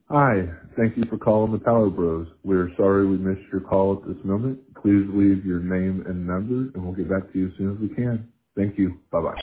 Hi, thank you for calling the Power Bros. We're sorry we missed your call at this moment. Please leave your name and number, and we'll get back to you as soon as we can. Thank you. Bye-bye.